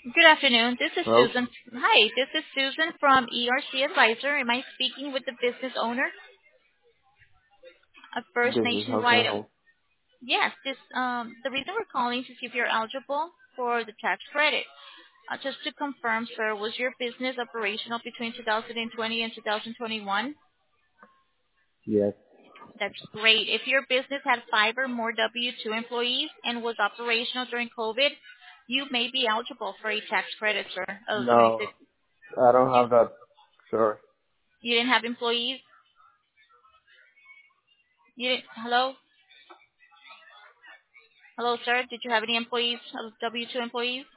Good afternoon. This is Hello? Susan. Hi, this is Susan from ERC Advisor. Am I speaking with the business owner of First This is how can Nationwide? I help? Yes, the reason we're calling is to see if you're eligible for the tax credit. Just to confirm, sir, was your business operational between 2020 and 2021? Yes. That's great. If your business had 5 or more W-2 employees and was operational during COVID, you may be eligible for a tax credit, sir. No, I don't You have that. Sure. you didn't have employees? You didn't. Hello, sir. Did you have any employees, W-2 employees?